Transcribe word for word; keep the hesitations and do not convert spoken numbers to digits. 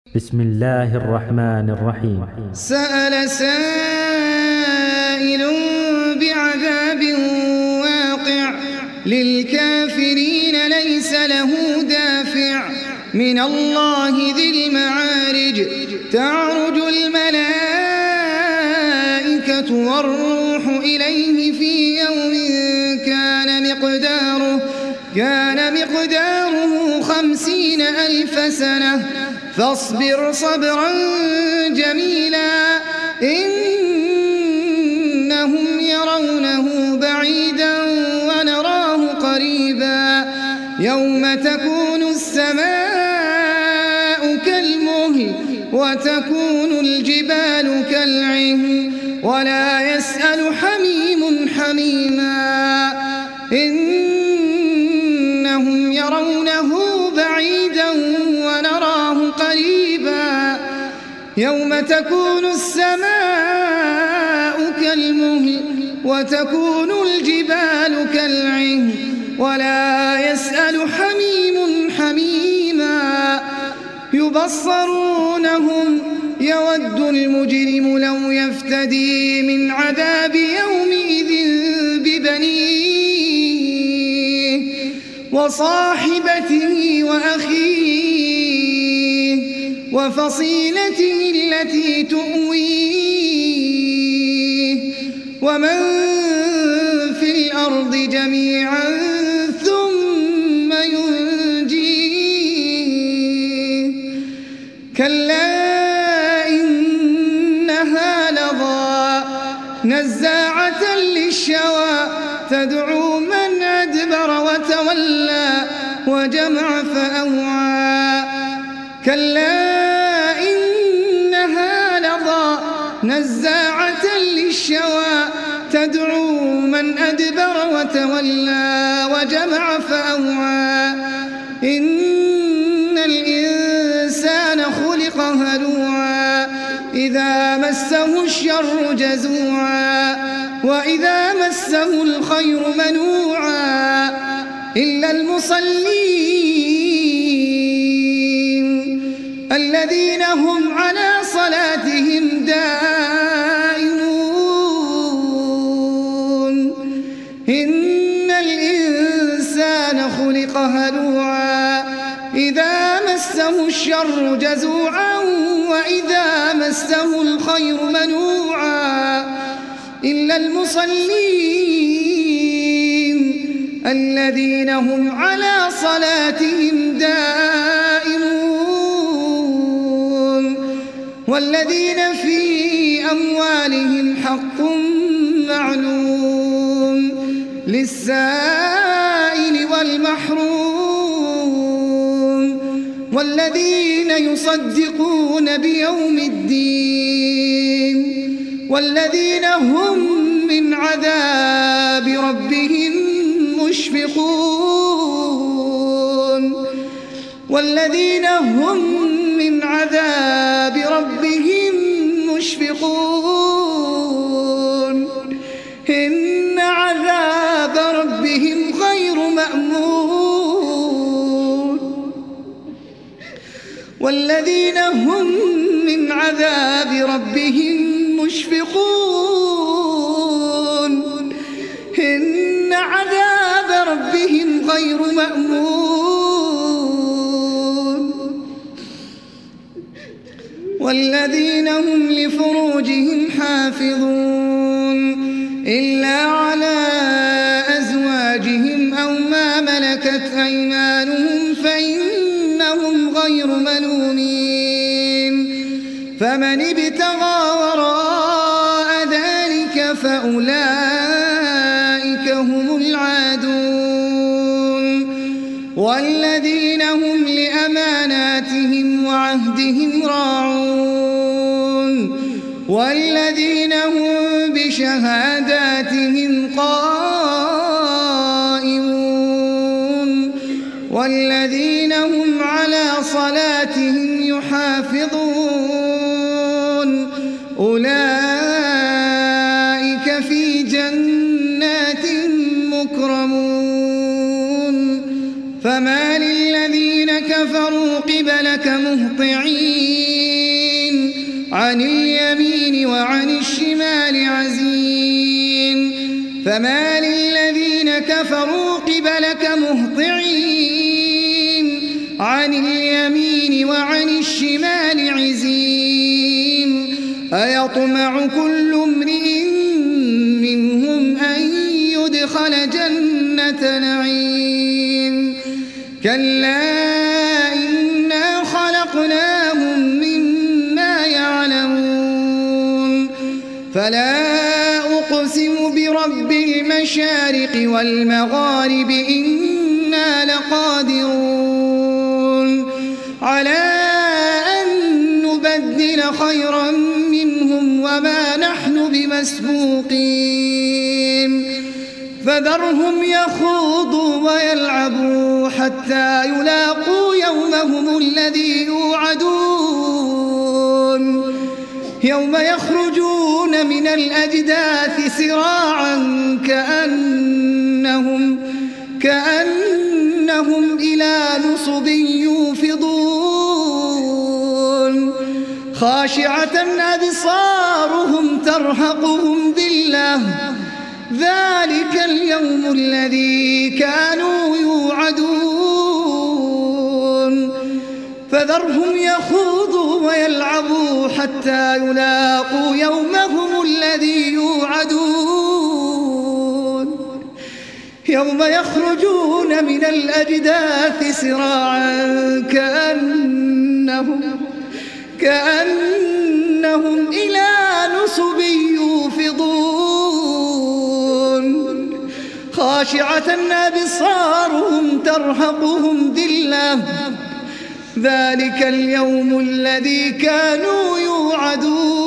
بسم الله الرحمن الرحيم. سأل سائل بعذاب واقع للكافرين ليس له دافع من الله ذي المعارج تعرج الملائكة والروح إليه في يوم كان مقداره كان مقداره خمسين ألف سنة فاصبر صبرا جميلا إنهم يرونه بعيدا ونراه قريبا يوم تكون السماء كالمهل وتكون الجبال كالعهن ولا يسأل حميم حميما إنهم يرونه بعيدا ونراه قريبا يوم تكون السماء كالمهل وتكون الجبال كالعهن ولا يسأل حميم حميما يبصرونهم يود المجرم لو يفتدي من عذاب يومئذ ببنيه وصاحبته وأخيه وفصيلته التي تؤويه ومن في الأرض جميعا ثم ينجيه كلا إنها لظى نزاعة للشوى تدعو من أدبر وتولى وجمع فأوعى كلا إنها لظى نزاعة للشوى تدعو من أدبر وتولى وجمع فأوعى إن الإنسان خلق هلوعا إذا مسه الشر جزوعا وإذا مسه الخير منوعا إلا المصلين الذين هم على صلاتهم دائمون إن الإنسان خلق هلوعا إذا مسه الشر جزوعا وإذا مسه الخير منوعا إلا المصلين الذين هم على صلاتهم دائمون والذين في أموالهم حق معلوم للسائل والمحروم والذين يصدقون بيوم الدين والذين هم من عذاب ربهم مشفقون والذين هم من عذاب ربهم مشفقون إن عذاب ربهم غير مأمون والذين هم من عذاب ربهم مشفقون إن عذاب ربهم غير مأمون والذين هم لفروجهم حافظون إلا على أزواجهم أو ما ملكت أيمانهم فإنهم غير ملومين فمن ابتغى وراء ذلك فأولئك هم العادون والذين هم لأماناتهم وعهدهم راعون والذين هم بشهاداتهم قائمون والذين هم على صلاتهم يحافظون أولئك في جنات مكرمون فما للذين كفروا قبلك مهطعين عن اليمين وعن الشمال عزين فما للذين كفروا قبلك مهطعين عن اليمين وعن الشمال عزين أيطمع كل امرئ منهم أن يدخل جنة نعيم كلا إنا خلقناهم مما يعلمون فلا أقسم برب المشارق والمغارب إنا لقادرون على أن نبدل خيرا منهم وما نحن بمسبوقين فذرهم يخوضوا ويلعبوا حتى يلاقوا يومهم الذي يوعدون يوم يخرجون من الأجداث سراعا كأنهم, كأنهم إلى نصب يوفضون خاشعة أبصارهم ترهقهم ذلة ذلك اليوم الذي كانوا يوعدون فذرهم يخوضوا ويلعبوا حتى يلاقوا يومهم الذي يوعدون يوم يخرجون من الأجداث سراعا كأنهم, كأنهم إلى نصب يوفضون خاشعة أبصارهم ترهقهم ذلة ذلك اليوم الذي كانوا يوعدون